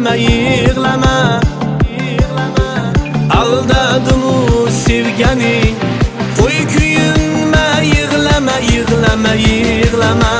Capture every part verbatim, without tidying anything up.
yig'lama, yig'lama. Aldadimu sevganing, qo'y kuyinma, yig'lama, yig'lama, yig'lama.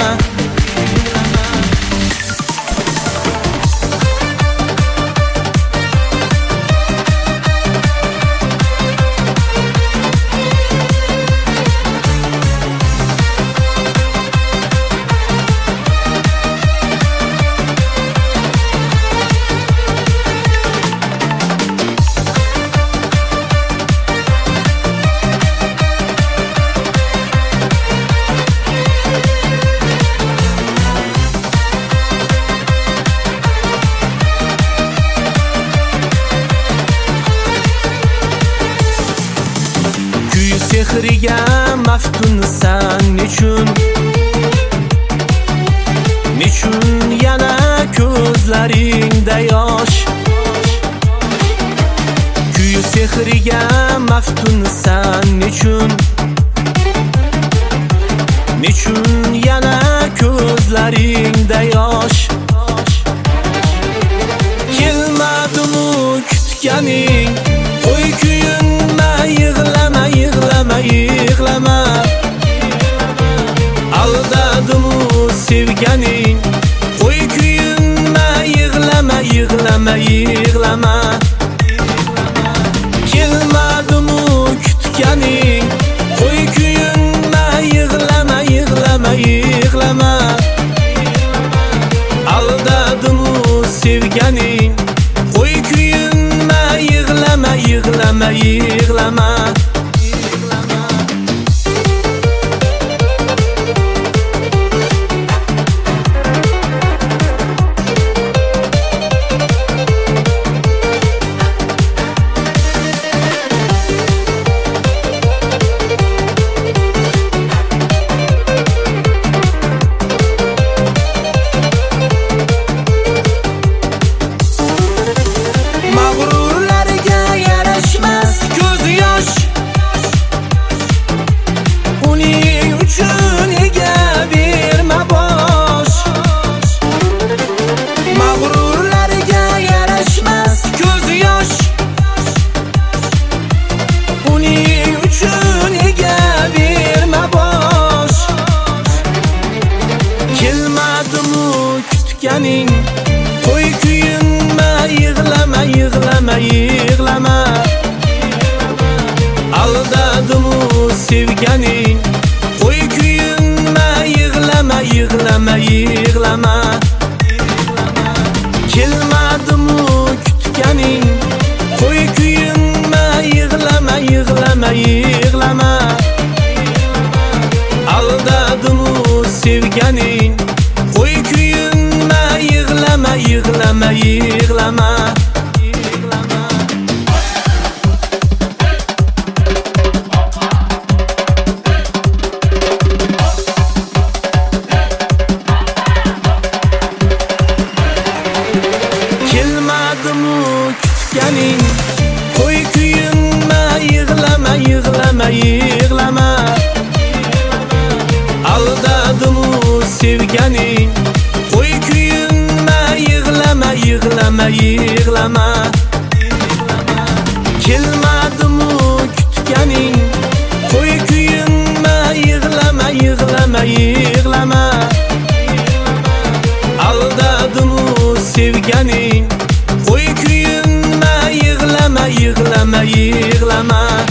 Sehriga maftunsan nechun, nechun yana ko'zlaringda yosh. Kuy sehriga maftunsan nechun, nechun yana ko'zlaringda yosh. Kelmadimu kutganing, qo'y kuyinma, yig'lama, yig'lama, yig'lama. Aldadimu sevganing, qo'y kuyinma, yig'lama, yig'lama, yig'lama. Kelmadimu kutganing, qo'y kuyinma, yig'lama, yig'lama, yig'lama. Aldadimu sevganing, qo'y kuyinma, yig'lama, yig'lama, yig'lama. Kutganing, qo'y kuyinma, yig'lama, yig'lama, yig'lama. Aldadimu sevganing, qo'y kuyinma, yig'lama, yig'lama, yig'lama. Kelmadimu kutganing, qo'y kuyinma, yig'lama, yig'lama, yig'lama. Aldadimu sevganing, qo'y kuyinma, yig'lama, yig'lama, yig'lama. Kelmadimu kutganing, qo'y kuyinma, yig'lama, yig'lama, yig'lama. Aldadimu sevganing, qo'y kuyinma, yig'lama, yig'lama, yig'lama. Kelmadimu kutganing, qo'y kuyinma, yig'lama, yig'lama, yig'lama. Aldadimu sevganing, qo'y kuyinma, yig'lama, yig'lama, yig'lama.